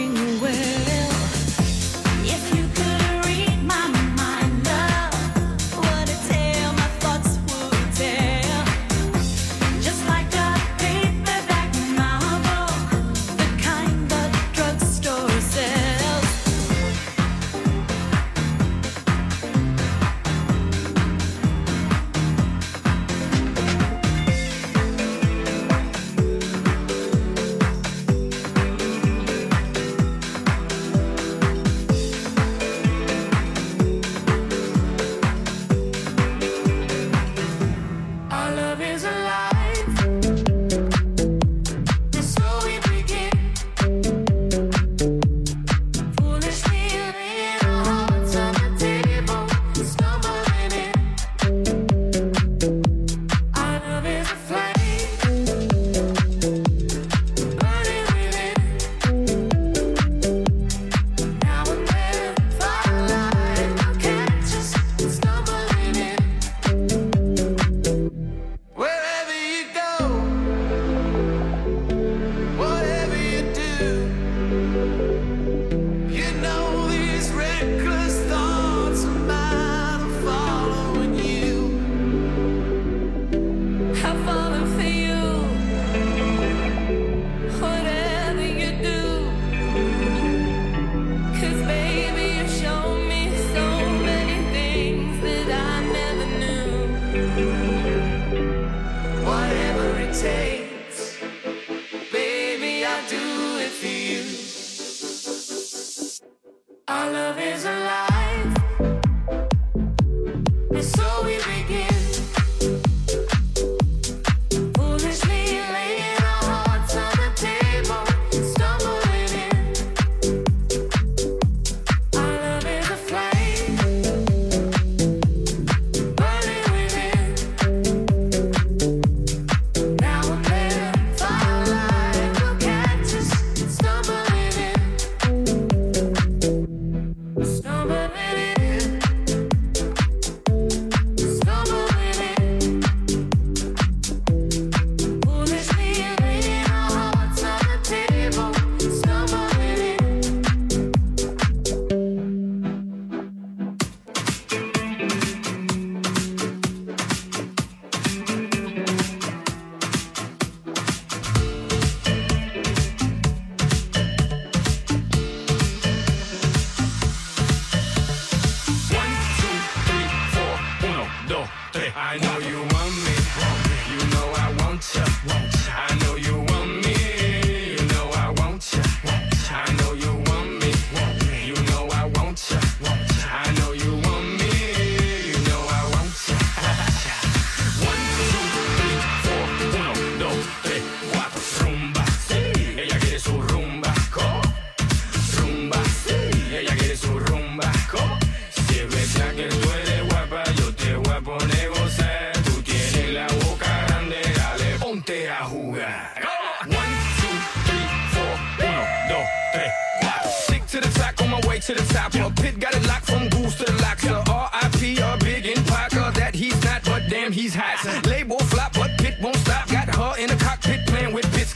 To the top, a pit got it locked from goose to the locks. R.I.P. a big in Parker that he's not, but damn he's hot. Label flop, but Pit won't stop. Got her in the cockpit playing with bits.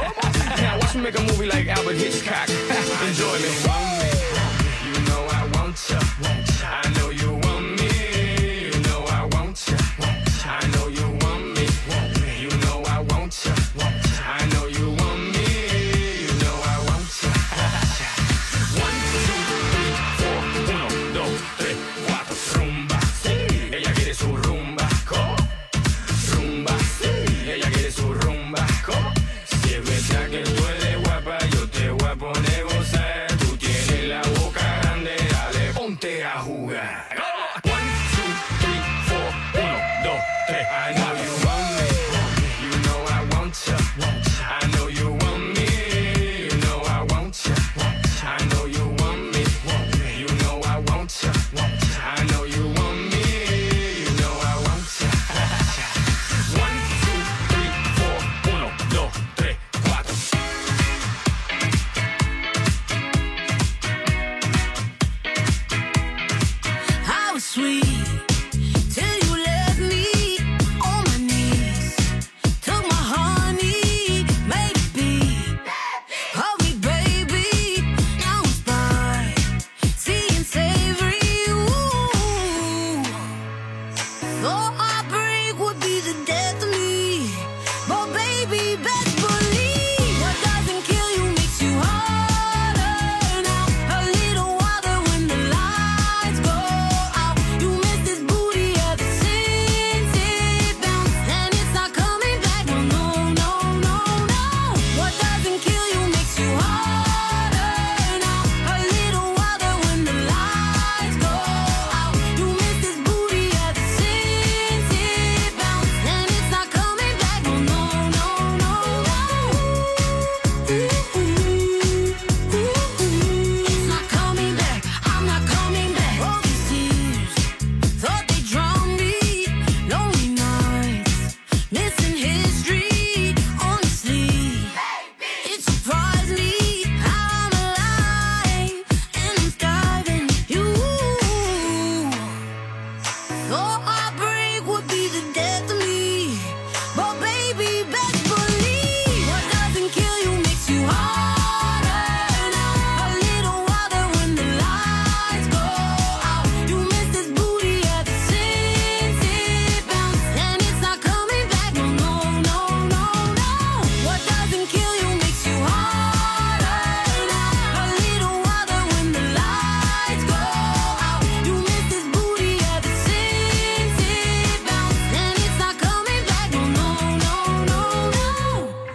Now watch me make a movie like Albert Hitchcock. Enjoy me. You know I want ya. I know you want me. You know I want ya. I know you want me. You know I want ya. I know you want me. You know I want ya. 1, 2, 3, 4, 1, 2, 3, 4. Rumba, sí. Ella quiere su rumba. ¿Cómo? Rumba, sí. Ella quiere su rumba. ¿Cómo? Si es verdad que tú eres guapa, yo te voy a poner.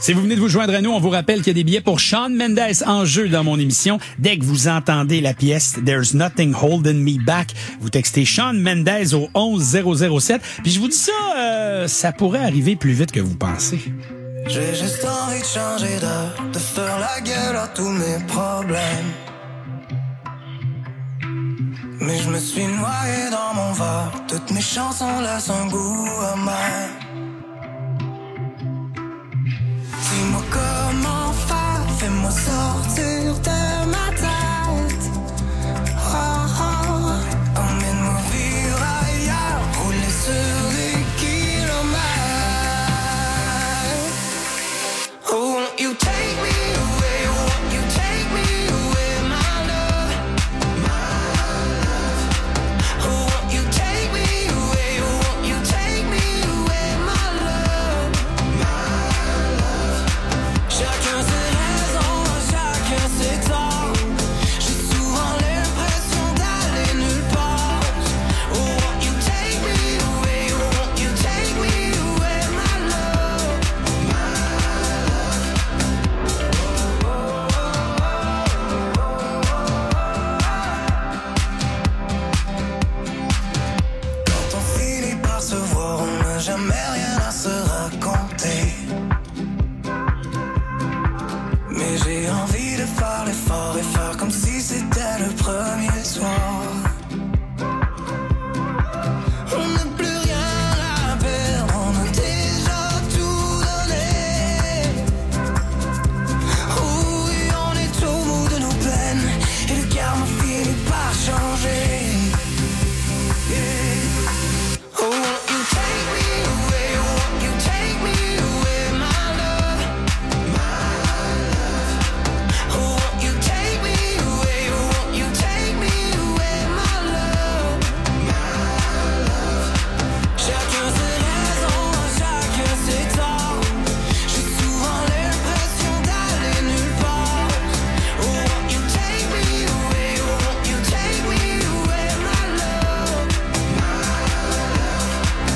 Si vous venez de vous joindre à nous, on vous rappelle qu'il y a des billets pour Shawn Mendes en jeu dans mon émission. Dès que vous entendez la pièce There's Nothing Holding Me Back, vous textez Shawn Mendes au 11007. Puis je vous dis ça, ça pourrait arriver plus vite que vous pensez. J'ai juste envie de changer de faire la gueule à tous mes problèmes. Mais je me suis noyé dans mon verre, toutes mes chansons laissent un goût amer. Dis-moi comment faire, fais-moi sortir de ma tête. Oh, oh, emmène-moi vivre ailleurs, rouler sur des kilomètres. Oh, won't you take me away, won't you take me away, my love, my love. Oh, won't you take me away, won't you take me away, my love, my love. Chacun ses raisons, chacun ses torts. J'ai souvent l'impression d'aller nulle part. Oh, won't you take me away, won't you take me away, my love, my love. Quand on finit par se voir, on n'a jamais rien à se raconter. Mais j'ai envie de faire l'effort et faire comme si c'était le premier soir. On n'a plus rien à perdre, on a déjà tout donné. Oh oui, on est au bout de nos peines et le karma finit par changer. Yeah. Oh, won't you take me away, won't you take me away, my love, my love. Oh, won't you take me away, won't you take me away, my love, my love. Chacun ses raisons, chacun ses torts. J'ai souvent l'impression d'aller nulle part. Oh, won't you take me away, won't you take me away, my love, my love.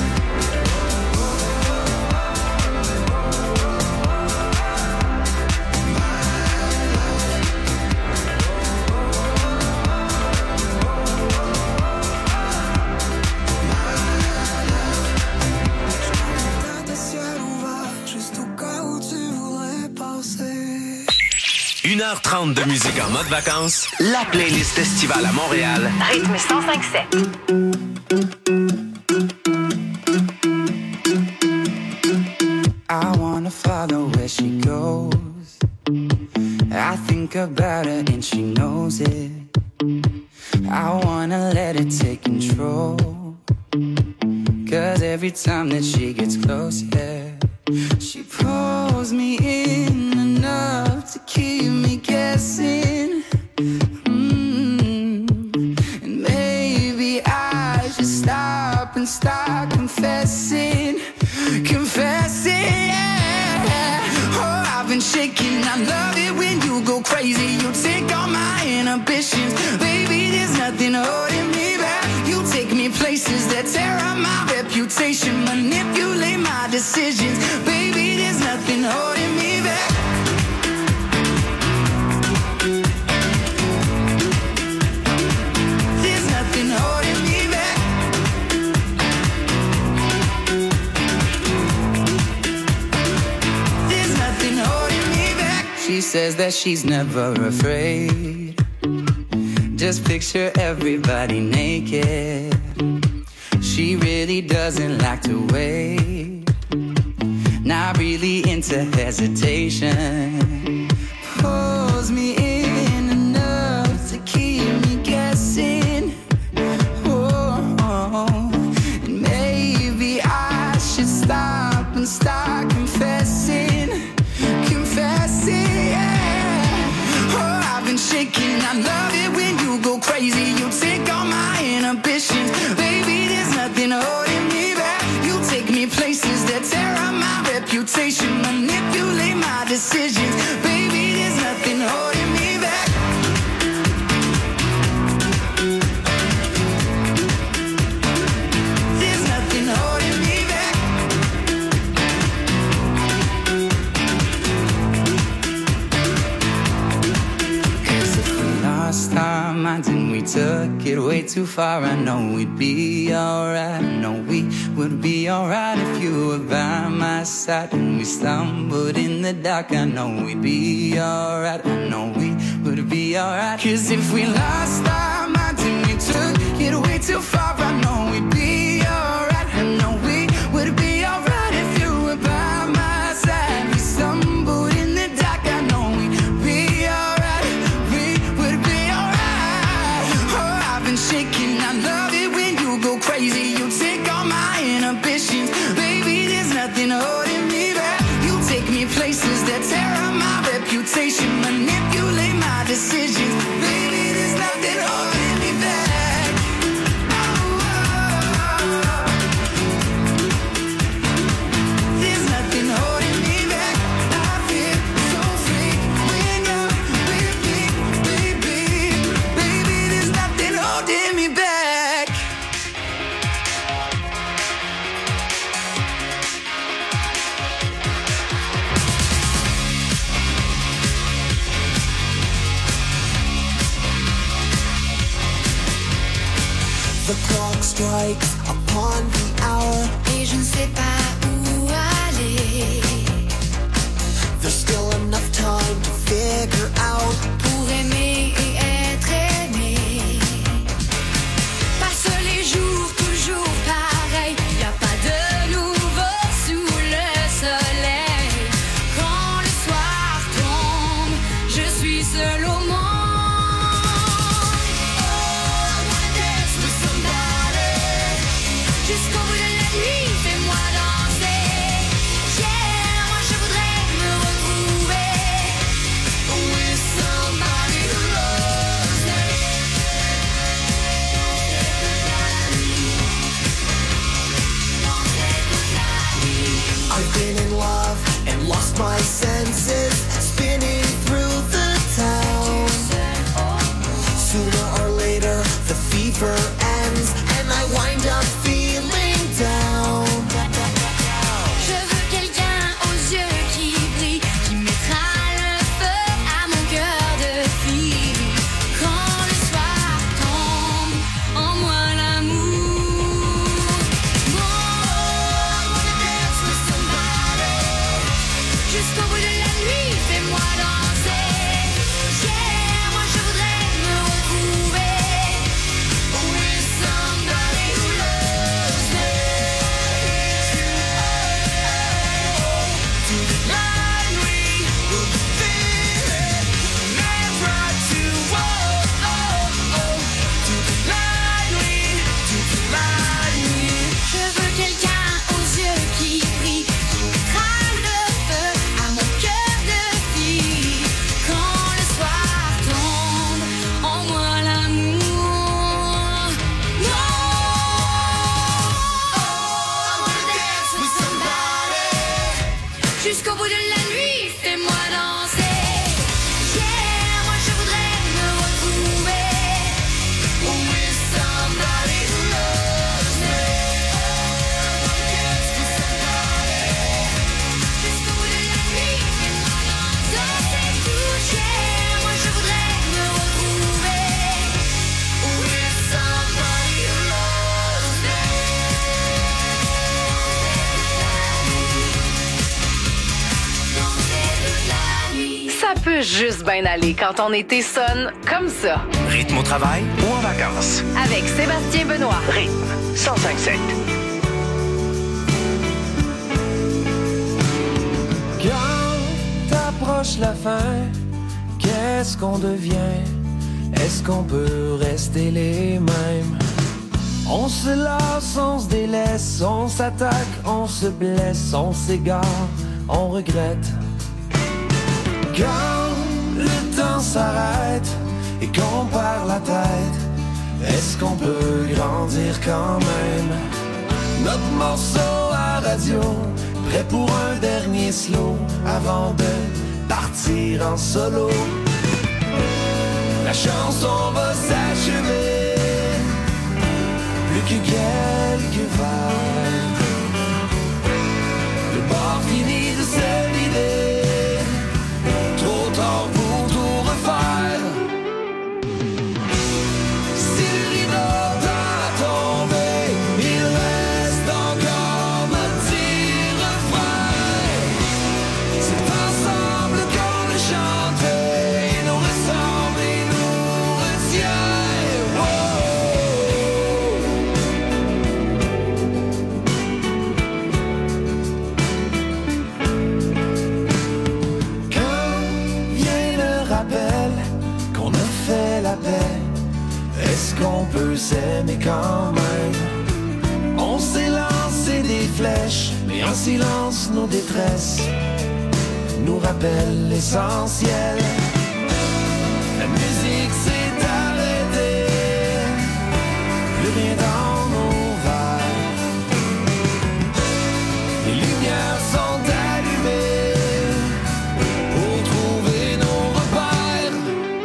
Tête et ciel ouvert, juste au cas où tu voudrais passer. 1h30 de musique en mode vacances, la playlist estivale à Montréal. Rythme 105.7. I wanna follow where she goes. I think about her and she knows it. I wanna let it take control. 'Cause every time that she gets close, yeah, she pulls me in enough to keep me guessing. And maybe I should stop and start confessing. Confessing, yeah. Oh, I've been shaking. I love it when you go crazy. You take all my inhibitions. Baby, there's nothing holding me back. You take me places that tear up my reputation. Manipulate my decisions. Baby, there's nothing holding me back. There's nothing holding me back. There's nothing holding me back. She says that she's never afraid. Just picture everybody naked. She really doesn't like to wait. Not really into hesitation. Pulls me in enough to keep me guessing. Oh, and maybe I should stop and start confessing. Confessing, yeah. Oh, I've been shaking. I love it when you go crazy. You take all my inhibitions. Baby, there's nothing holding me back. You take me places that tear up my reputation. Manipulate my decisions. Baby, there's nothing holding me back. There's nothing holding me back. lost our minds and we took it way too far. I know we'd be alright. I know we would be alright if you were by my side. And we stumbled in the dark. I know we'd be alright. I know we would be alright. 'Cause if we lost our minds and we took it way too far, I know we'd be alright. I know we would be alright if you were by my side. We stumbled in the dark. I know we'd be alright. We would be alright. Oh, I've been shaking. I love it when you go crazy. You take all my inhibitions. Baby, there's nothing holding me back. You take me places that tear up my reputation. Manipulate my decisions. Baby, there's nothing holding me back. Oh, oh, oh. There's nothing holding me back. I feel so free when you're with me, baby. Baby, there's nothing holding me back. The clock strikes upon the hour. Et je ne sais pas où aller There's still enough time to figure out. pour aimer et être aimé. Passe les jours toujours pareils. Y a pas de nouveau sous le soleil. Quand le soir tombe, je suis seul au monde. Jusqu'au bout de la nuit, fais-moi danser. Yeah, moi je voudrais me retrouver with somebody who loves me. I've been in love and lost my senses, spinning through the town. Sooner or later, the fever ends, and I wind up feeling down. Je veux quelqu'un aux yeux qui brille, qui mettra le feu à mon cœur de fille. Quand le soir tombe, en moi l'amour. Jusqu'au bout de la nuit, fais-moi danser. Yeah, moi je voudrais me retrouver with somebody who loves me. La nuit, we'll feel it. Never to la nuit. Je veux quelqu'un aux yeux qui brille, qui mettra le feu à mon cœur de fille. Quand le soir tombe, en moi l'amour. No, I wanna dance with somebody. Jusqu'au bout de la nuit, fais-moi danser. Yeah, moi je voudrais me retrouver with somebody who loves me. Jusqu'au bout de la nuit, fais-moi danser. Yeah, moi je voudrais me retrouver with somebody who loves me. Danser toute la nuit. Ça peut juste bien aller quand on était sonne comme ça. Rythme au travail ou en vacances. Avec Sébastien Benoît. Rythme 105.7. Quand approche la fin, qu'est-ce qu'on devient? Est-ce qu'on peut rester les mêmes? On se lasse, on se délaisse, on s'attaque, on se blesse, on s'égare, on regrette. Quand le temps s'arrête et qu'on perd la tête, est-ce qu'on peut grandir quand même? Notre morceau à radio, prêt pour un dernier slow avant de partir en solo. La chanson va s'achever, plus que quelques vagues. Le bord finit de se vider, trop tard pour tout refaire. qu'on peut s'aimer quand même. On s'est lancé des flèches, mais en silence nos détresses nous rappellent l'essentiel. La musique s'est arrêtée, plus rien dans nos verres. Les lumières sont allumées pour trouver nos repères.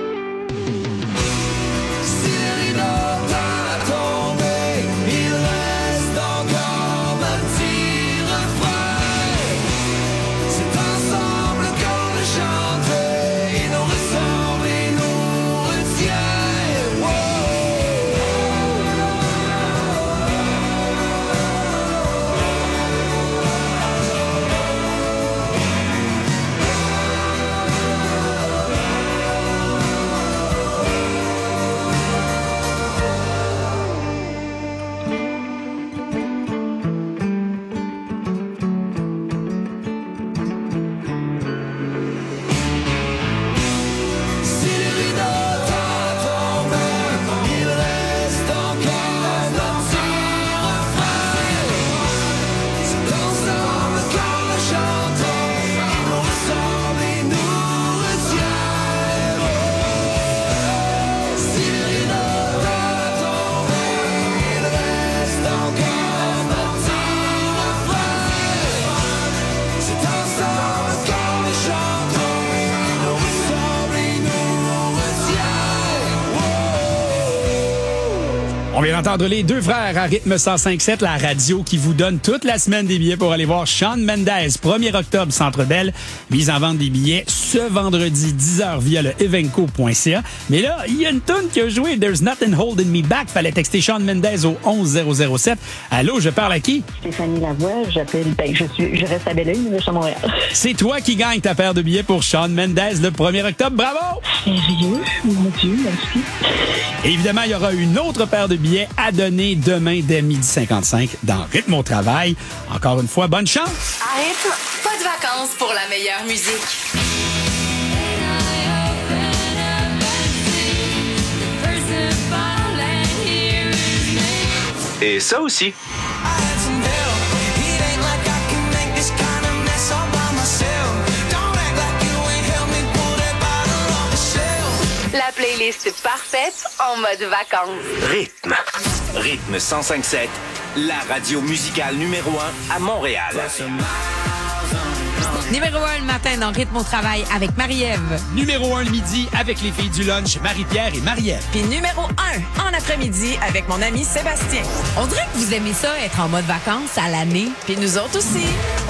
Si le rideau t'a tombé, il reste encore un petit refrain. C'est ensemble qu'on le chante, il nous ressemble et nous retient. Si le rideau t'a tombé, il reste encore un petit refrain. C'est ensemble qu'on le chante, il nous ressemble et nous retient. Si le rideau t'a tombé, il reste encore un petit refrain. C'est ensemble qu'on le chante, il nous ressemble et nous retient. On vient d'entendre les deux frères à rythme 105.7, la radio qui vous donne toute la semaine des billets pour aller voir Shawn Mendes, 1er octobre, Centre Bell. Mise en vente des billets ce vendredi 10h via le evenco.ca. Mais là, il y a une toune qui a joué, There's Nothing Holding Me Back. Fallait texter Shawn Mendes au 11007. Allô, je parle à qui? Stéphanie Lavoie, je reste à Belleuil, mais je suis à Montréal. C'est toi qui gagne ta paire de billets pour Shawn Mendes le 1er octobre. Bravo! Sérieux? Mon Dieu, merci. Évidemment, il y aura une autre paire de billets à donner demain dès 12h55 dans Rythme au travail. Encore une fois, bonne chance! À rythme, pas de vacances pour la meilleure musique. Et ça aussi. La playlist parfaite en mode vacances. Rythme. Rythme 105.7, la radio musicale numéro 1 à Montréal. Numéro 1 le matin dans Rythme au travail avec Marie-Ève. Numéro 1 le midi avec les filles du lunch, Marie-Pierre et Marie-Ève. Puis numéro 1 en après-midi avec mon ami Sébastien. On dirait que vous aimez ça, être en mode vacances à l'année. Puis nous autres aussi.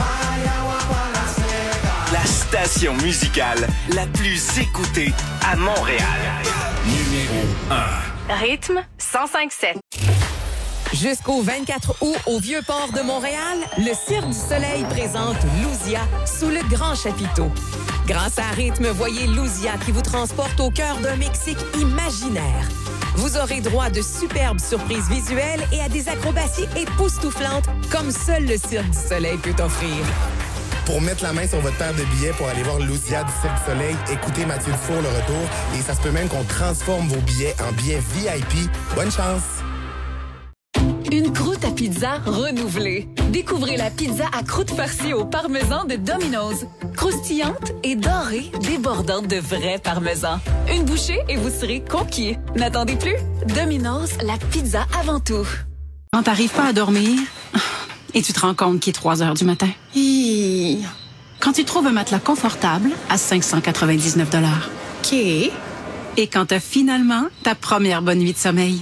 La station musicale la plus écoutée à Montréal. Numéro 1. Rythme 105.7. Jusqu'au 24 août, au Vieux-Port de Montréal, le Cirque du Soleil présente Louzia sous le grand chapiteau. Grâce à Rythme, voyez Louzia qui vous transporte au cœur d'un Mexique imaginaire. Vous aurez droit de superbes surprises visuelles et à des acrobaties époustouflantes comme seul le Cirque du Soleil peut offrir. Pour mettre la main sur votre paire de billets pour aller voir Louzia du Cirque du Soleil, écoutez Mathieu Dufour le retour et ça se peut même qu'on transforme vos billets en billets VIP. Bonne chance! Une croûte à pizza renouvelée. Découvrez la pizza à croûte farcie au parmesan de Domino's. Croustillante et dorée, débordante de vrai parmesan. Une bouchée et vous serez conquis. N'attendez plus. Domino's, la pizza avant tout. Quand t'arrives pas à dormir et tu te rends compte qu'il est 3 heures du matin. Quand tu trouves un matelas confortable à 599 $. OK. Et quand t'as finalement ta première bonne nuit de sommeil.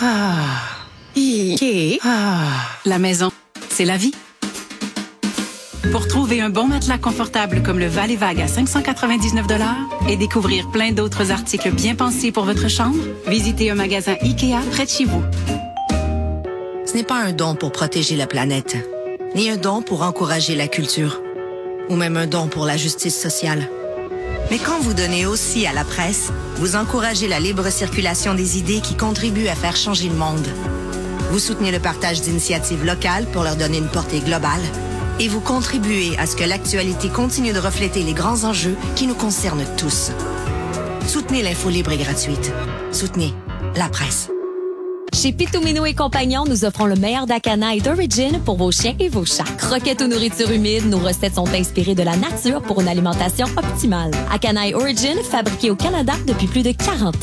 La maison, c'est la vie. Pour trouver un bon matelas confortable comme le Val et Vague à 599 $ et découvrir plein d'autres articles bien pensés pour votre chambre, visitez un magasin IKEA près de chez vous. Ce n'est pas un don pour protéger la planète, ni un don pour encourager la culture, ou même un don pour la justice sociale. Mais quand vous donnez aussi à la presse, vous encouragez la libre circulation des idées qui contribuent à faire changer le monde. Vous soutenez le partage d'initiatives locales pour leur donner une portée globale et vous contribuez à ce que l'actualité continue de refléter les grands enjeux qui nous concernent tous. Soutenez l'info libre et gratuite. Soutenez la presse. Chez Pitomino et Compagnon, nous offrons le meilleur d'Acana et d'Origin pour vos chiens et vos chats. Croquettes ou nourriture humide, nos recettes sont inspirées de la nature pour une alimentation optimale. Acana et Origin, fabriqués au Canada depuis plus de 40 ans.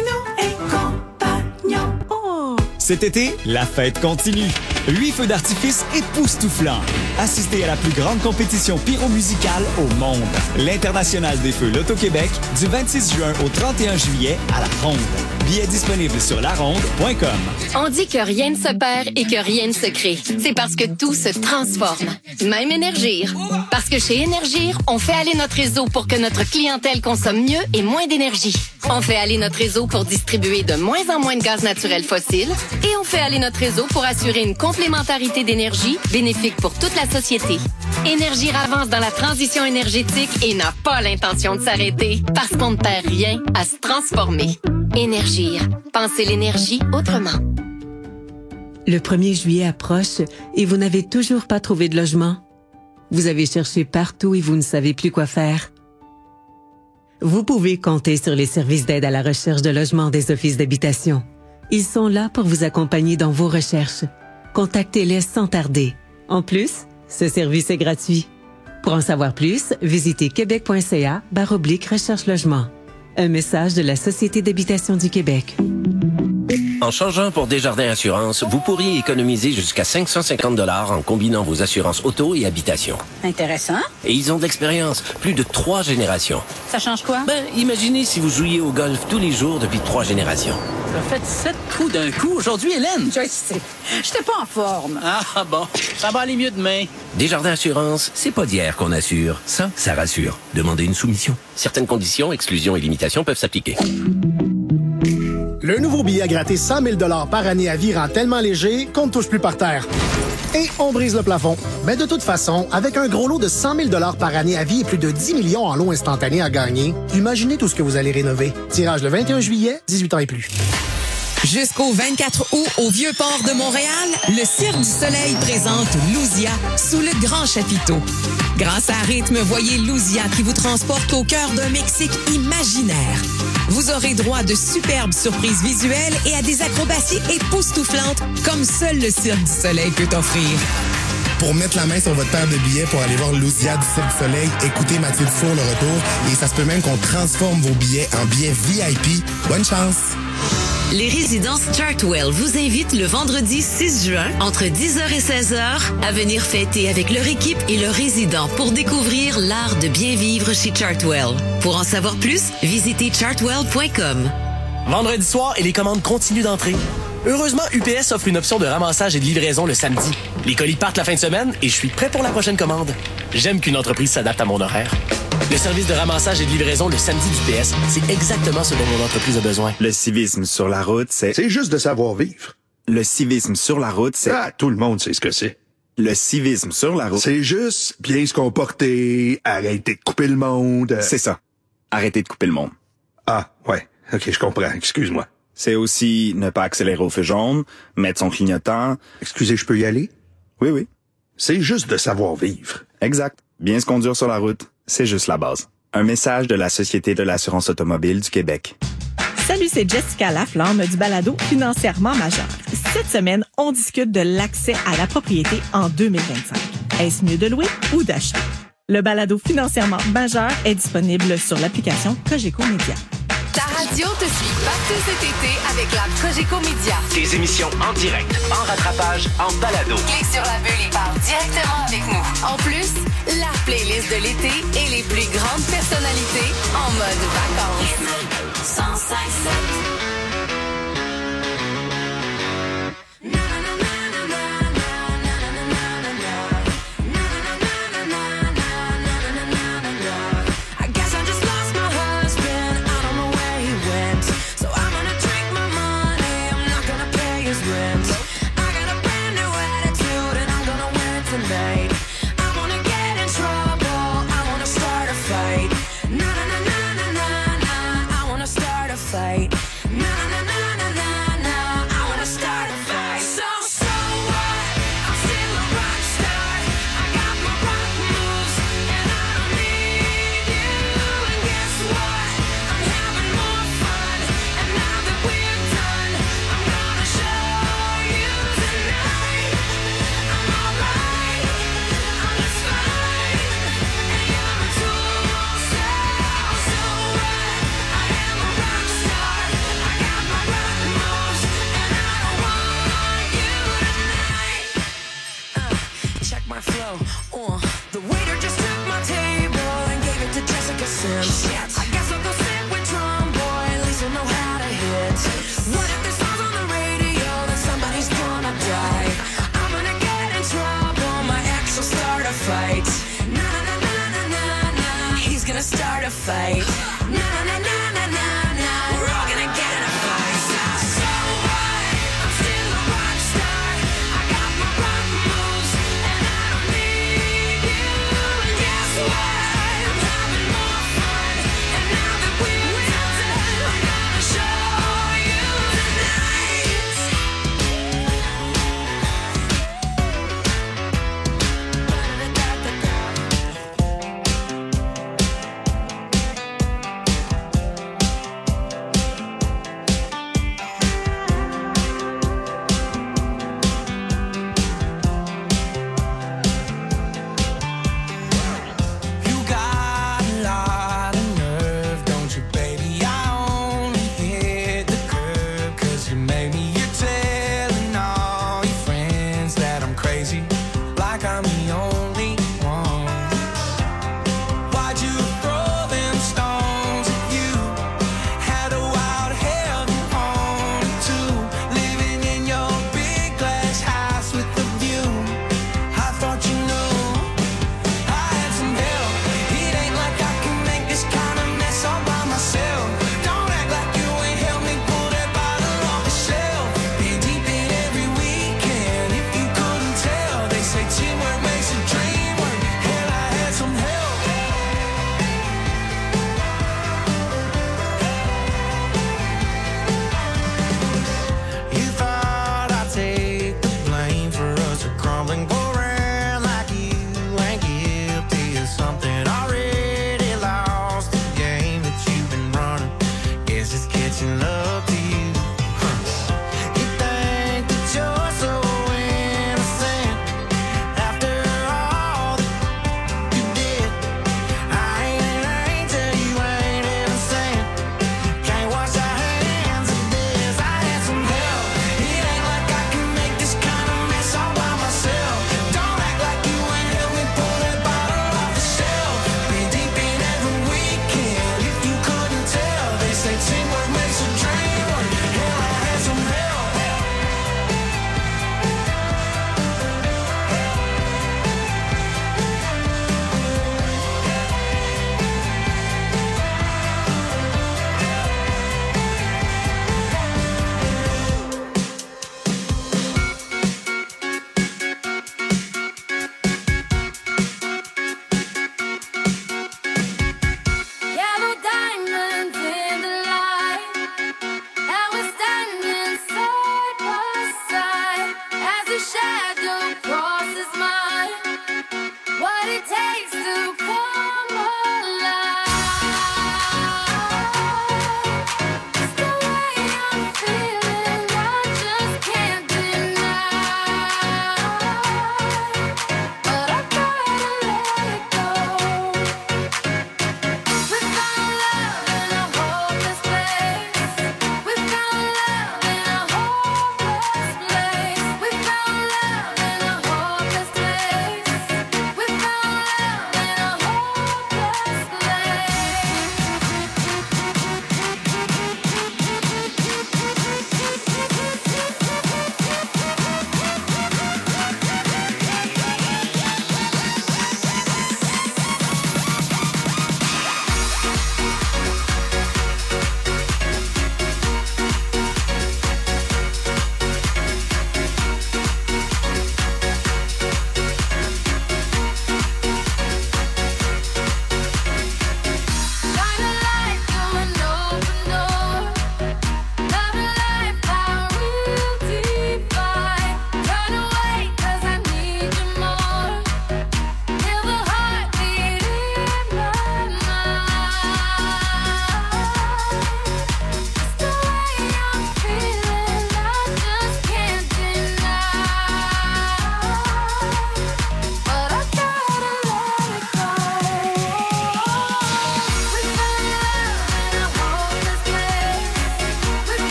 Cet été, la fête continue. 8 feux d'artifice époustouflants. Assistez à la plus grande compétition pyromusicale au monde. L'International des Feux Loto-Québec, du 26 juin au 31 juillet à La Ronde. Billets disponibles sur laronde.com. On dit que rien ne se perd et que rien ne se crée. C'est parce que tout se transforme. Même Énergir. Parce que chez Énergir, on fait aller notre réseau pour que notre clientèle consomme mieux et moins d'énergie. On fait aller notre réseau pour distribuer de moins en moins de gaz naturel fossile. Et on fait aller notre réseau pour assurer une complémentarité d'énergie bénéfique pour toute la société. Énergir avance dans la transition énergétique et n'a pas l'intention de s'arrêter parce qu'on ne perd rien à se transformer. Énergir. Pensez l'énergie autrement. Le 1er juillet approche et vous n'avez toujours pas trouvé de logement. Vous avez cherché partout et vous ne savez plus quoi faire. Vous pouvez compter sur les services d'aide à la recherche de logement des offices d'habitation. Ils sont là pour vous accompagner dans vos recherches. Contactez-les sans tarder. En plus, ce service est gratuit. Pour en savoir plus, visitez québec.ca/recherche-logement. Un message de la Société d'habitation du Québec. En changeant pour Desjardins Assurance, vous pourriez économiser jusqu'à 550 $ en combinant vos assurances auto et habitation. Intéressant. Et ils ont de l'expérience, plus de 3 générations. Ça change quoi? Imaginez si vous jouiez au golf tous les jours depuis 3 générations. T'as fait 7 coups d'un coup aujourd'hui, Hélène? Je sais. J'étais pas en forme. Ah bon, ça va aller mieux demain. Desjardins Assurance, c'est pas d'hier qu'on assure. Ça rassure. Demandez une soumission. Certaines conditions, exclusions et limitations peuvent s'appliquer. Le nouveau billet à gratter 100 000 $ par année à vie rend tellement léger qu'on ne touche plus par terre. Et on brise le plafond. Mais de toute façon, avec un gros lot de 100 000 $ par année à vie et plus de 10 millions en lots instantanés à gagner, imaginez tout ce que vous allez rénover. Tirage le 21 juillet, 18 ans et plus. Jusqu'au 24 août, au Vieux-Port de Montréal, le Cirque du Soleil présente Louzia sous le grand chapiteau. Grâce à Rythme, voyez Louzia qui vous transporte au cœur d'un Mexique imaginaire. Vous aurez droit à de superbes surprises visuelles et à des acrobaties époustouflantes comme seul le Cirque du Soleil peut offrir. Pour mettre la main sur votre paire de billets pour aller voir Louzia du Cirque du Soleil, écoutez Mathieu Dufour le retour et ça se peut même qu'on transforme vos billets en billets VIP. Bonne chance! Les résidences Chartwell vous invitent le vendredi 6 juin, entre 10h et 16h, à venir fêter avec leur équipe et leurs résidents pour découvrir l'art de bien vivre chez Chartwell. Pour en savoir plus, visitez chartwell.com. Vendredi soir et les commandes continuent d'entrer. Heureusement, UPS offre une option de ramassage et de livraison le samedi. Les colis partent la fin de semaine et je suis prêt pour la prochaine commande. J'aime qu'une entreprise s'adapte à mon horaire. Le service de ramassage et de livraison le samedi d'UPS, c'est exactement ce dont mon entreprise a besoin. Le civisme sur la route, c'est... C'est juste de savoir vivre. Le civisme sur la route, c'est... Ah, tout le monde sait ce que c'est. Le civisme sur la route... C'est juste bien se comporter, arrêter de couper le monde... C'est ça. Arrêter de couper le monde. Ah, ouais. OK, je comprends. Excuse-moi. C'est aussi ne pas accélérer au feu jaune, mettre son clignotant... Excusez, je peux y aller? Oui. C'est juste de savoir vivre. Exact. Bien se conduire sur la route, c'est juste la base. Un message de la Société de l'assurance automobile du Québec. Salut, c'est Jessica Laflamme du balado Financièrement Majeur. Cette semaine, on discute de l'accès à la propriété en 2025. Est-ce mieux de louer ou d'acheter? Le balado Financièrement Majeur est disponible sur l'application Cogeco Média. Ta radio te suit partout cet été avec la Cogeco Média. Des émissions en direct, en rattrapage, en balado. Clique sur la bulle et parle directement avec nous. En plus, la playlist de l'été et les plus grandes personnalités en mode vacances. 105.7. my flow. The waiter just took my table and gave it to Jessica Sims. Shit. I guess I'll go sit with Drum Boy, at least I know how to hit. What if this song's on the radio, then somebody's gonna die? I'm gonna get in trouble, my ex will start a fight. Na na na na na na, he's gonna start a fight. Na na na na na na na, we're all gonna get in a fight. So what? I'm still a rock star. I got my rock moves, and I don't need you. And guess what? I'm having more fun. And now that we're done, I'm gonna show you tonight.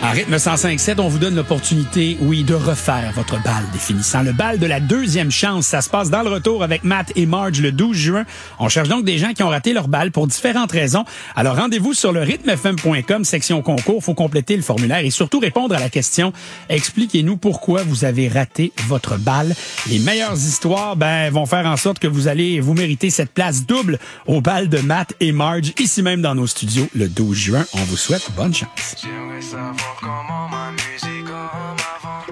En rythme 105.7, on vous donne l'opportunité, oui, de refaire votre bal définissant. Le bal de la deuxième chance, ça se passe dans le retour avec Matt et Marge le 12 juin. On cherche donc des gens qui ont raté leur bal pour différentes raisons. Alors rendez-vous sur le rythmefm.com, section concours. Faut compléter le formulaire et surtout répondre à la question. Expliquez-nous pourquoi vous avez raté votre bal. Les meilleures histoires, vont faire en sorte que vous allez vous mériter cette place double au bal de Matt et Marge, ici même dans nos studios le 12 juin. On vous souhaite bonne chance. J'aimerais savoir comment ma musique comme avant.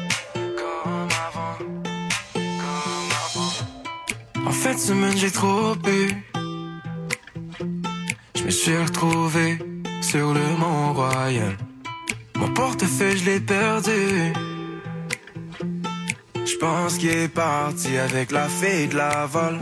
En fait, semaine, j'ai trop bu. Je me suis retrouvé sur le Mont-Royal. Mon portefeuille, je l'ai perdu. Je pense qu'il est parti avec la fille de Laval.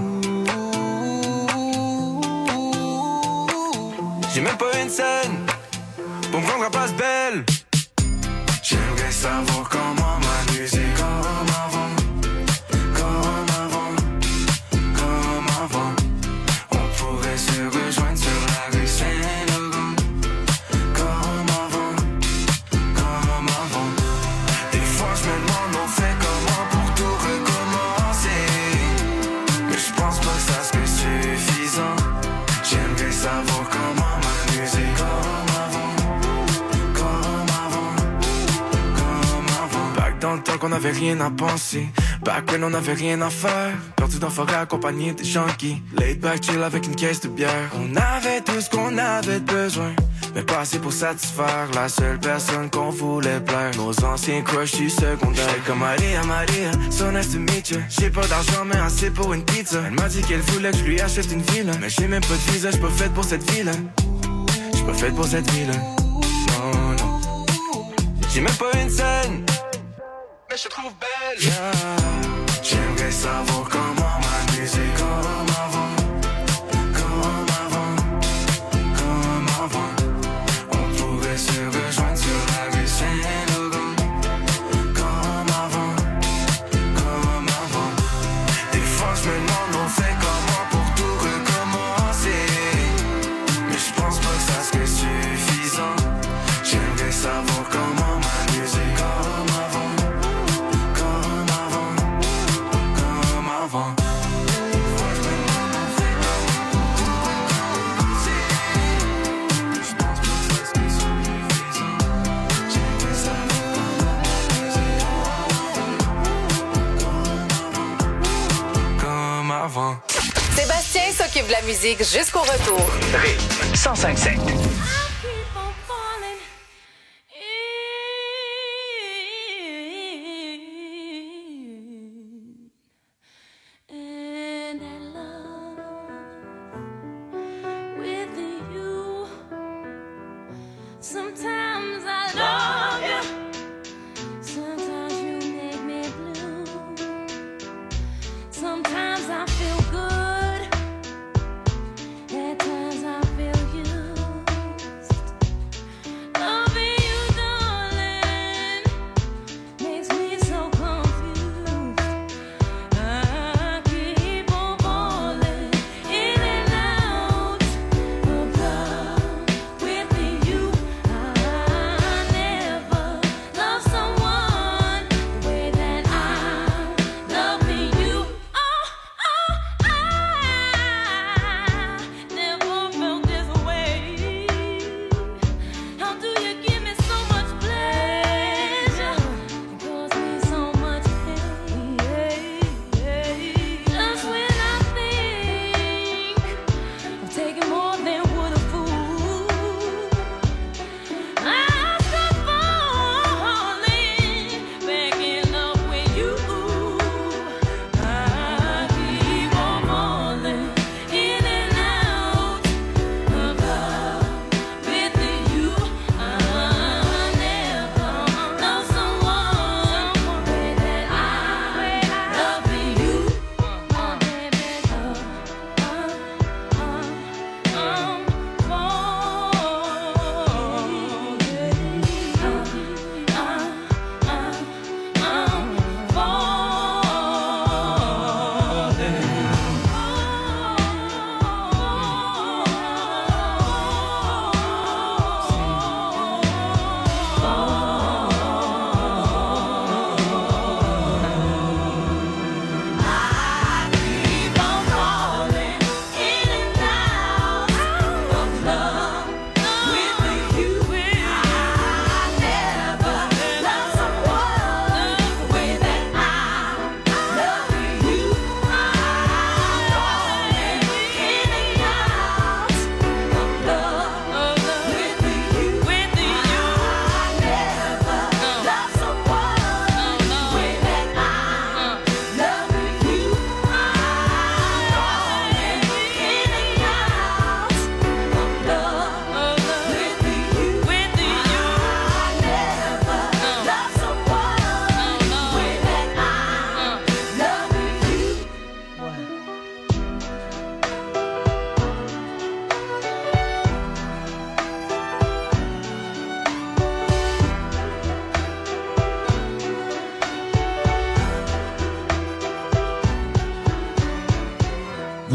J'ai même pas une scène pour me rendre à Place Belle. J'aimerais savoir comment ma musique comme avant. Comme avant. Comme avant. On pourrait se rejoindre sur la rue Saint-Laurent. Comme avant. Comme avant. Des fois je me demande on fait comment pour tout recommencer. Mais je pense pas que ça serait suffisant. J'aimerais savoir comment ma musique comme avant. Dans le temps qu'on avait rien à penser, back when on avait rien à faire, perdu dans forêt accompagné des junkies, laid back chill avec une caisse de bière. On avait tout ce qu'on avait besoin, mais pas assez pour satisfaire la seule personne qu'on voulait plaire. Nos anciens crushs du secondaire. J'étais comme Maria, so nice to meet you. J'ai pas d'argent mais assez pour une pizza. Elle m'a dit qu'elle voulait que je lui achète une ville, mais j'ai même pas de visa, j'suis pas faite pour cette ville. J'suis pas faite pour cette ville. Non, non. J'ai même pas une scène, mais je te trouve belle. Yeah. J'aimerais savoir comment ma musique comme avant. Comme avant. Comme avant. On pourrait se rejoindre sur la rue Saint-Laurent. Comme avant. Comme avant. Des fois je me demande on fait comment pour tout recommencer. Mais je pense pas que ça serait suffisant. J'aimerais savoir comment ma musique comme avant. Sébastien s'occupe de la musique jusqu'au retour. Rythme 105.7. Sometimes I love you. Sometimes you make me blue. Sometimes I feel good. At times I feel used. Loving you, darling, makes me so confused. I keep on falling in and out of love with you. I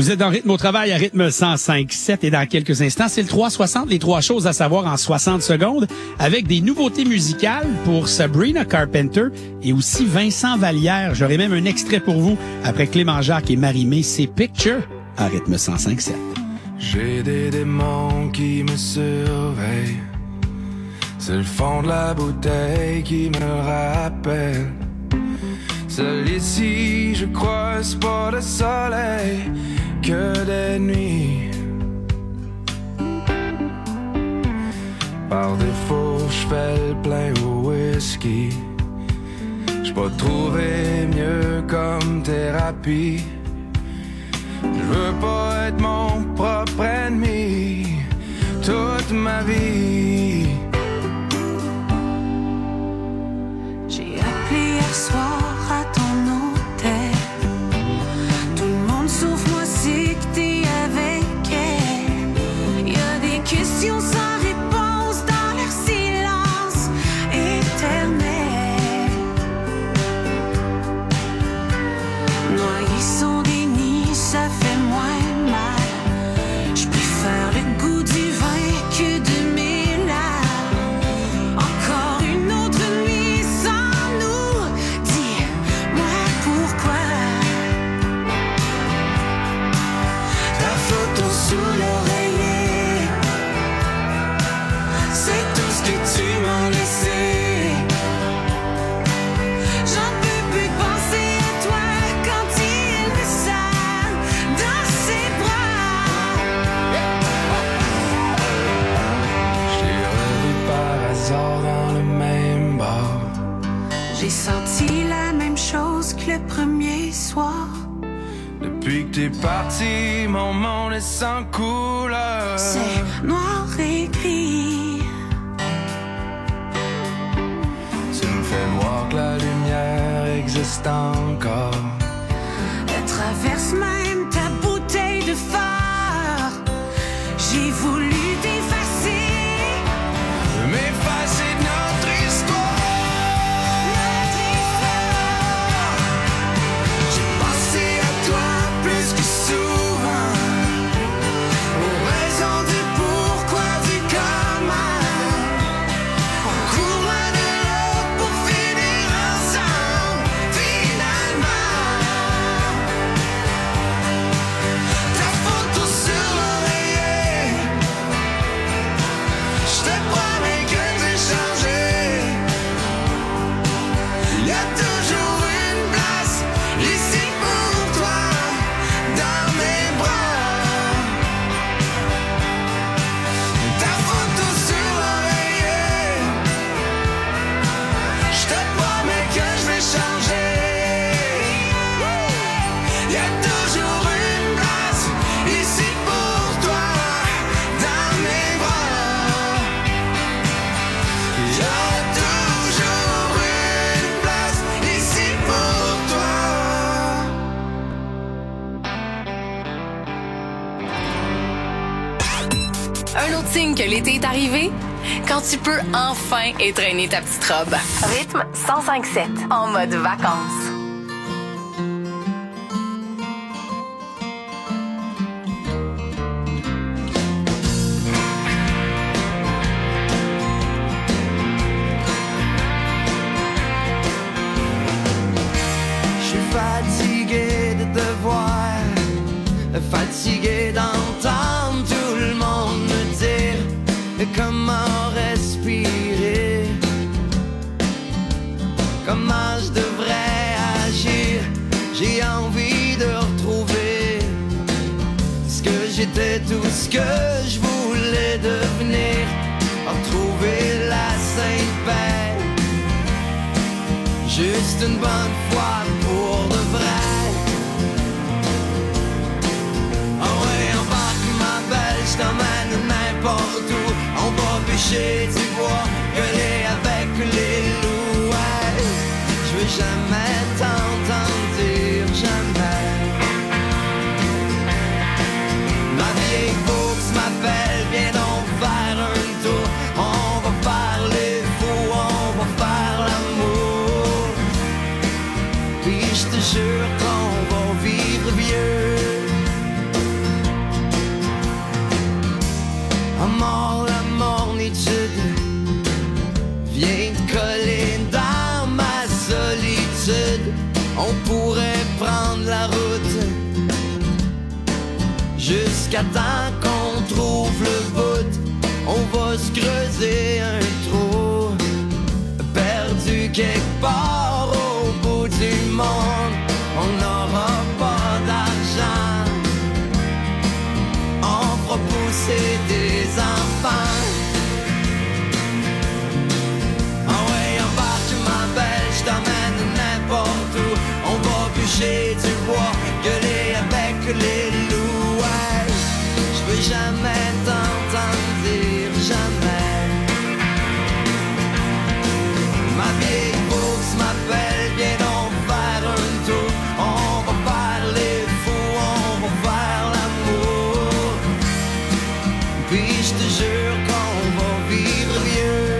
Vous êtes en rythme au travail à rythme 105.7 et dans quelques instants, c'est le 360, les 3 choses à savoir en 60 secondes avec des nouveautés musicales pour Sabrina Carpenter et aussi Vincent Vallière. J'aurai même un extrait pour vous après Clément Jacques et Marie-Mé, c'est Picture à rythme 105.7. J'ai des démons qui me surveillent. C'est le fond de la bouteille qui me rappelle. Seul ici, je crois, c'est pas le soleil que des nuits. Par défaut, je fais le plein au whisky. J'ai pas trouvé mieux comme thérapie. Je veux pas être mon propre ennemi toute ma vie. J'ai appelé hier soir à ton hôtel. Tout le monde sauf moi sait que t'es avec elle. Y'a des questions sans réponse dans leur silence éternel. Noyés sont des nids, ça fait moins mal. Je préfère le goût du vin que de mes larmes. Encore une autre nuit sans nous. Dis-moi pourquoi. Ta photo sous l'oreiller, c'est tout ce que tu m'as laissé. J'en peux plus penser à toi quand il me serre dans ses bras. Je t'ai revu par hasard dans le même bar. J'ai senti la même chose que le premier soir. Depuis que t'es parti, mon monde est sans couleur. C'est noir et gris. Tu me fais voir que la lumière existe encore. Elle traverse même ta bouteille de phare. J'ai voulu t'effacer. M'effacer de notre histoire. J'ai pensé à toi plus que souvent. Aux raisons du pourquoi, du comment. On court loin de l'autre pour finir ensemble. Finalement, ta photo sur l'oreiller. Je te promets que j'ai changé. Y a toujours une place ici pour toi dans mes bras. Ta photo sur l'oreiller. Je te promets que je vais changer. Y a toujours une place ici pour toi dans mes bras. Y a toujours une place ici pour toi. Un autre signe que l'été est arrivé? Quand tu peux enfin étreiner ta petite robe. Rythme 105.7, en mode vacances. Je suis fatigué de te voir, fatigué d'entendre tout le monde me dire comment respirer, comment je devrais agir. J'ai envie de retrouver ce que j'étais, tout ce que je voulais devenir, retrouver la sainte paix. Juste une bonne fois pour de vrai. Oh ouais, embarque ma belle, je t'emmène n'importe où. On va pêcher du bois, gueuler avec les loups. Ouais, je veux jamais t'entendre dire jamais. Ma vieille boxe m'appelle, viens donc faire un tour. On va faire les fous, on va faire l'amour. Puis je te jure qu'on va vivre vieux. solitude vient te coller dans ma solitude. On pourrait prendre la route jusqu'à temps qu'on trouve le bout. On va se creuser un trou perdu quelque part au bout du monde. On n'aura pas d'argent, on fera pousser des enfants. Ah ouais, embarque ma belle, je t'emmène n'importe où. On va bûcher du bois, gueuler avec les loups. Ouais, je veux jamais t'entendre dire jamais. Ma vieille bourse m'appelle, viens donc faire un tour. On va faire les fous, on va faire l'amour. Puis je te jure qu'on va vivre vieux.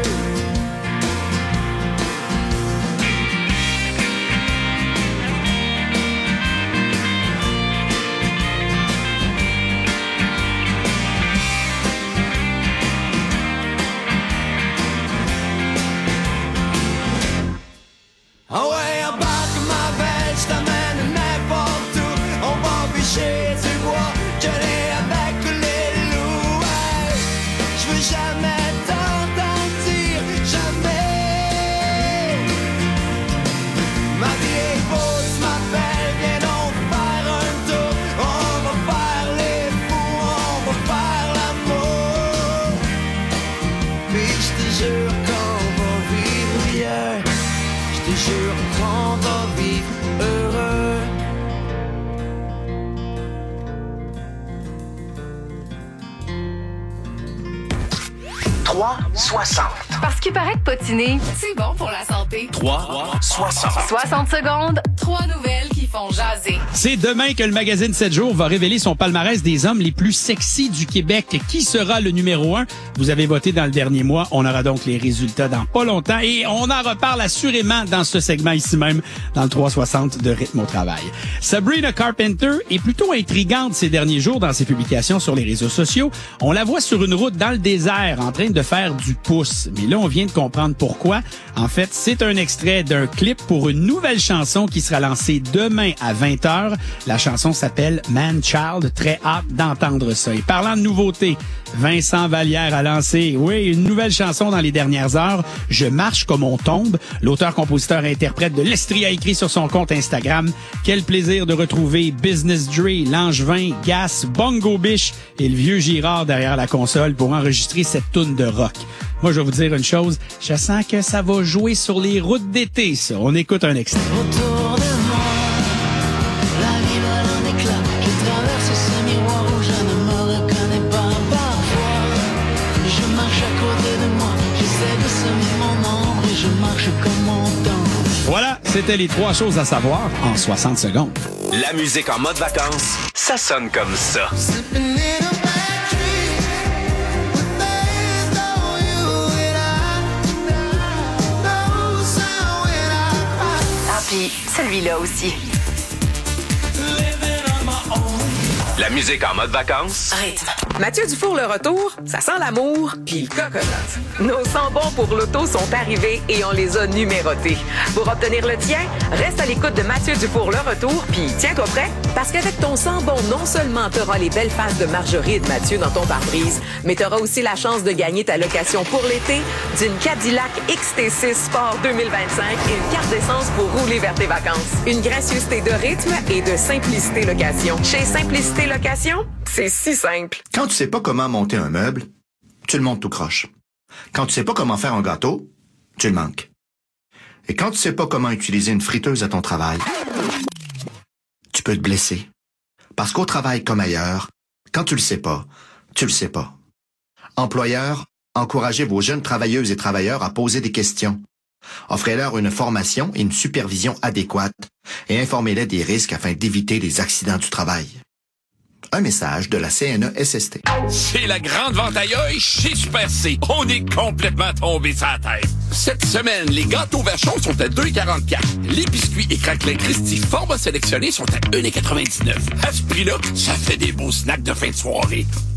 Ah ouais, embarque ma belle, je t'amène n'importe où. On va bûcher du bois, gueuler avec les loups. Ouais, je veux jamais t'entendre dire jamais. Ma vieille bourse m'appelle, viens donc faire un tour. On va faire les fous, on va faire l'amour. Puis je te jure qu'on va vivre vieux. Je te jure qu'on va vivre heureux. Parce qu'il paraît que potiner, c'est bon pour la santé. 60 secondes, 3 nouvelles qui font jaser. C'est demain que le magazine 7 jours va révéler son palmarès des hommes les plus sexy du Québec. Qui sera le numéro 1? Vous avez voté dans le dernier mois. On aura donc les résultats dans pas longtemps et on en reparle assurément dans ce segment ici même, dans le 360 de Rythme au travail. Sabrina Carpenter est plutôt intrigante ces derniers jours dans ses publications sur les réseaux sociaux. On la voit sur une route dans le désert en train de faire du pouce. Mais là, on vient de comprendre pourquoi. En fait, c'est un extrait d'un clip pour une nouvelle chanson qui sera lancée demain à 20h. La chanson s'appelle Man Child. Très hâte d'entendre ça. Et parlant de nouveautés, Vincent Vallière a lancé, une nouvelle chanson dans les dernières heures. Je marche comme on tombe. L'auteur-compositeur-interprète de l'Estrie a écrit sur son compte Instagram. Quel plaisir de retrouver Business Dre, Langevin, Gas, Bongo Biche et le vieux Girard derrière la console pour enregistrer cette toune de rock. Moi, je vais vous dire une chose. Je sens que ça va jouer sur les routes d'été, ça. On écoute un extrait. Autour de moi, la vie vole en éclats. Je traverse ce miroir où je ne me reconnais pas. Parfois, je marche à côté de moi. J'essaie de semer mon ombre et je marche comme mon temps. Voilà, c'était les 3 choses à savoir en 60 secondes. La musique en mode vacances, ça sonne comme ça. Puis celui-là aussi. La musique en mode vacances. Rythme. Mathieu Dufour, le retour, ça sent l'amour, puis le coconut. Nos 100 bons pour l'auto sont arrivés et on les a numérotés. Pour obtenir le tien, reste à l'écoute de Mathieu Dufour, le retour, puis tiens-toi prêt, parce qu'avec ton 100 bons, non seulement t'auras les belles faces de Marjorie et de Mathieu dans ton pare-brise, mais t'auras aussi la chance de gagner ta location pour l'été d'une Cadillac XT6 Sport 2025 et une carte d'essence pour rouler vers tes vacances. Une gracieuseté de rythme et de Simplicité Location. Chez Simplicité Location, c'est si simple. Quand tu sais pas comment monter un meuble, tu le montes tout croche. Quand tu sais pas comment faire un gâteau, tu le manques. Et quand tu sais pas comment utiliser une friteuse à ton travail, tu peux te blesser. Parce qu'au travail comme ailleurs, quand tu le sais pas, tu le sais pas. Employeurs, encouragez vos jeunes travailleuses et travailleurs à poser des questions. Offrez-leur une formation et une supervision adéquate et informez-les des risques afin d'éviter les accidents du travail. Un message de la CNESST. C'est la grande vente aïe chez Super C. On est complètement tombé sur la tête. Cette semaine, les gâteaux Vachon sont à 2,44. Les biscuits et craquelins Christie format sélectionnés sont à 1,99. À ce prix-là, ça fait des beaux snacks de fin de soirée.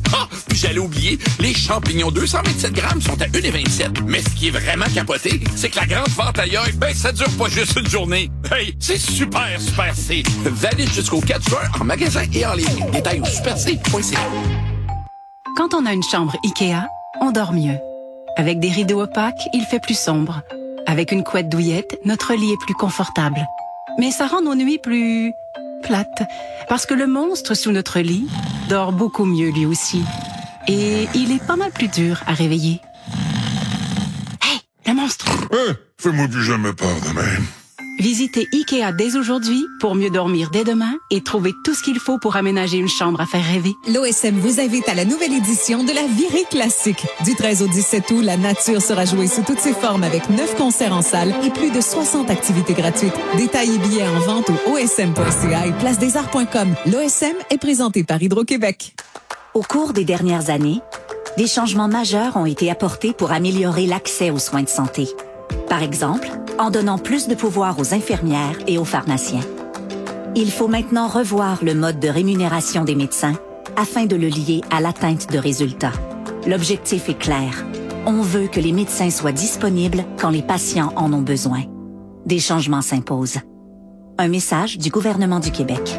Ah! Puis j'allais oublier, les champignons 227 grammes sont à 1,27. Mais ce qui est vraiment capoté, c'est que la grande vente ailleurs, ben ça dure pas juste une journée. Hey, c'est super C. Valide jusqu'au 4 juin en magasin et en ligne. Détails au superc.ca. Quand on a une chambre IKEA, on dort mieux. Avec des rideaux opaques, il fait plus sombre. Avec une couette douillette, notre lit est plus confortable. Mais ça rend nos nuits plus plates. Parce que le monstre sous notre lit dort beaucoup mieux lui aussi. Et il est pas mal plus dur à réveiller. Hey, le monstre! Fais-moi plus jamais peur de même. Visitez IKEA dès aujourd'hui pour mieux dormir dès demain et trouver tout ce qu'il faut pour aménager une chambre à faire rêver. L'OSM vous invite à la nouvelle édition de la Virée Classique. Du 13 au 17 août, la nature sera jouée sous toutes ses formes avec 9 concerts en salle et plus de 60 activités gratuites. Détails et billets en vente au osm.ca et placedesarts.com. L'OSM est présenté par Hydro-Québec. Au cours des dernières années, des changements majeurs ont été apportés pour améliorer l'accès aux soins de santé. Par exemple, en donnant plus de pouvoir aux infirmières et aux pharmaciens. Il faut maintenant revoir le mode de rémunération des médecins afin de le lier à l'atteinte de résultats. L'objectif est clair. On veut que les médecins soient disponibles quand les patients en ont besoin. Des changements s'imposent. Un message du gouvernement du Québec.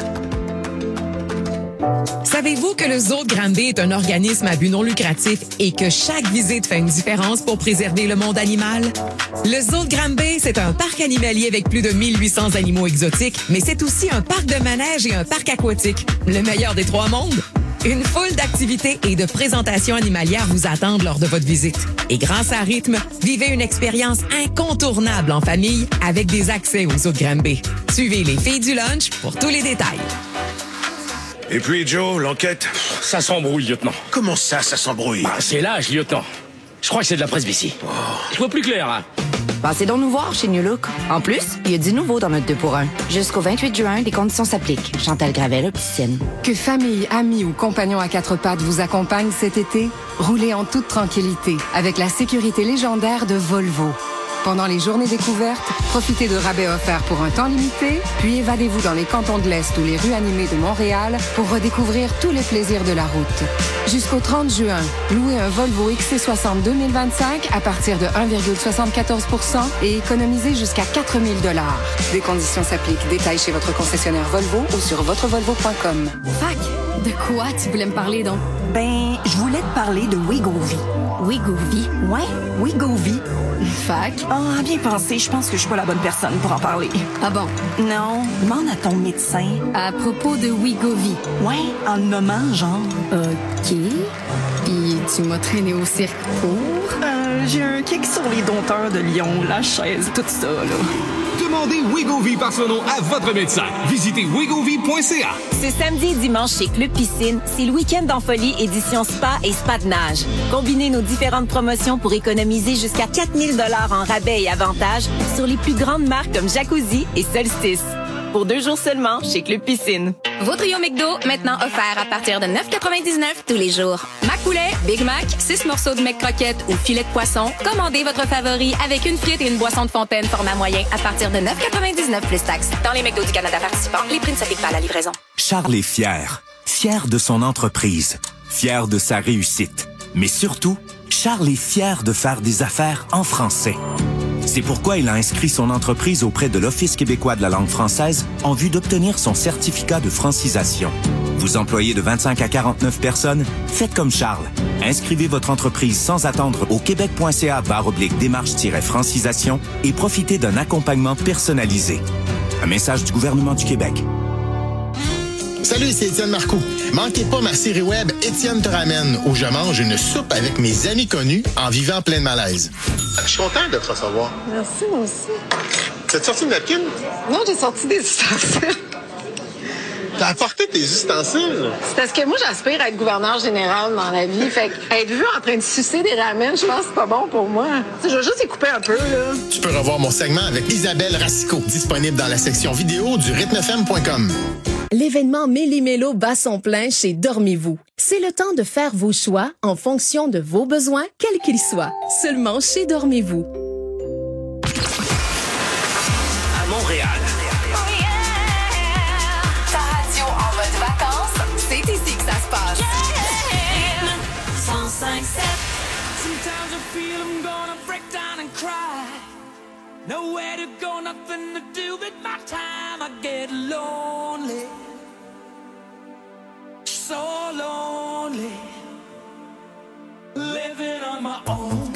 Savez-vous que le Zoo de Granby est un organisme à but non lucratif et que chaque visite fait une différence pour préserver le monde animal? Le Zoo de Granby, c'est un parc animalier avec plus de 1800 animaux exotiques, mais c'est aussi un parc de manège et un parc aquatique. Le meilleur des trois mondes. Une foule d'activités et de présentations animalières vous attendent lors de votre visite. Et grâce à Rythme, vivez une expérience incontournable en famille avec des accès au Zoo de Granby. Suivez les filles du lunch pour tous les détails. Et puis, Joe, l'enquête? Ça s'embrouille, lieutenant. Comment ça s'embrouille? C'est l'âge, lieutenant. Je crois que c'est de la presbytie. Je vois plus clair, là. Passez donc nous voir chez New Look. En plus, il y a du nouveau dans notre 2-pour-1. Jusqu'au 28 juin, les conditions s'appliquent. Chantal Gravel, Piscine. Que famille, amis ou compagnons à quatre pattes vous accompagnent cet été, roulez en toute tranquillité avec la sécurité légendaire de Volvo. Pendant les journées découvertes, profitez de rabais offerts pour un temps limité, puis évadez-vous dans les cantons de l'Est ou les rues animées de Montréal pour redécouvrir tous les plaisirs de la route. Jusqu'au 30 juin, louez un Volvo XC60 2025 à partir de 1,74% et économisez jusqu'à 4 000 $. Des conditions s'appliquent. Détails chez votre concessionnaire Volvo ou sur votrevolvo.com. Fac, de quoi tu voulais me parler donc? Ben, je voulais te parler de Wegovy. Wegovy? Ouais, Wegovy. Fac? Ah, bien pensé, je pense que je suis pas la bonne personne pour en parler. Ah bon? Non, demande à ton médecin. À propos de Wegovy? Ouais, en le nommant, genre. OK. Puis tu m'as traîné au cirque pour? J'ai un kick sur les dompteurs de Lyon, la chaise, tout ça, là. Demandez Wegovy par son nom à votre médecin. Visitez wegovy.ca. Ce samedi et dimanche chez Club Piscine, c'est le week-end en folie édition spa et spa de nage. Combinez nos différentes promotions pour économiser jusqu'à 4 000 $ en rabais et avantages sur les plus grandes marques comme Jacuzzi et Solstice. Pour 2 jours seulement chez Club Piscine. Vos trio McDo, maintenant offerts à partir de 9,99 tous les jours. Mac Poulet, Big Mac, 6 morceaux de Mac Croquette ou filet de poisson. Commandez votre favori avec une frite et une boisson de fontaine format moyen à partir de 9,99 plus taxes. Dans les McDo du Canada participants, les prix ne s'appliquent pas à la livraison. Charles est fier. Fier de son entreprise. Fier de sa réussite. Mais surtout, Charles est fier de faire des affaires en français. C'est pourquoi il a inscrit son entreprise auprès de l'Office québécois de la langue française en vue d'obtenir son certificat de francisation. Vous employez de 25 à 49 personnes? Faites comme Charles. Inscrivez votre entreprise sans attendre au québec.ca/démarche-francisation et profitez d'un accompagnement personnalisé. Un message du gouvernement du Québec. Salut, c'est Étienne Marcoux. Manquez pas ma série web Étienne te ramène, où je mange une soupe avec mes amis connus en vivant plein de malaise. Je suis content de te recevoir. Merci, moi aussi. T'as sorti une napkin? Non, j'ai sorti des ustensiles. T'as apporté tes ustensiles? C'est parce que moi, j'aspire à être gouverneur général dans la vie. Fait être vu en train de sucer des ramen, je pense que c'est pas bon pour moi. Tu sais, je vais juste y couper un peu, là. Tu peux revoir mon segment avec Isabelle Racicot, disponible dans la section vidéo du rythmefm.com. L'événement Méli-Mélo bat son plein chez Dormez-vous. C'est le temps de faire vos choix en fonction de vos besoins, quels qu'ils soient. Seulement chez Dormez-vous. À Montréal. Ta radio en mode vacances, c'est ici que ça se passe. Sometimes I feel I'm gonna break down and cry. Nowhere to go, nothing to do with my time. I get lonely, so lonely, living on my own.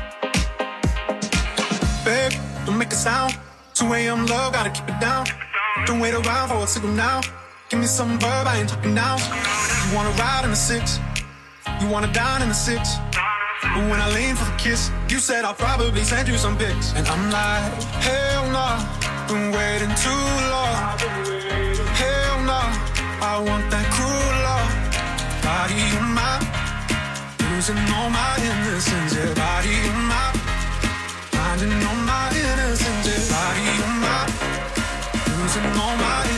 Babe, don't make a sound. 2 a.m. low, gotta keep it down. Don't wait around for a signal now. Give me some verb, I ain't talking now. You wanna ride in the 6, you wanna dine in the 6. But when I lean for the kiss, you said I'll probably send you some pics. And I'm like, hell nah, been waiting too long. Hell nah, I want that cruel love. Body on my, losing all my innocence. Yeah, body on my, finding all my innocence. Yeah, body on my, losing all my innocence.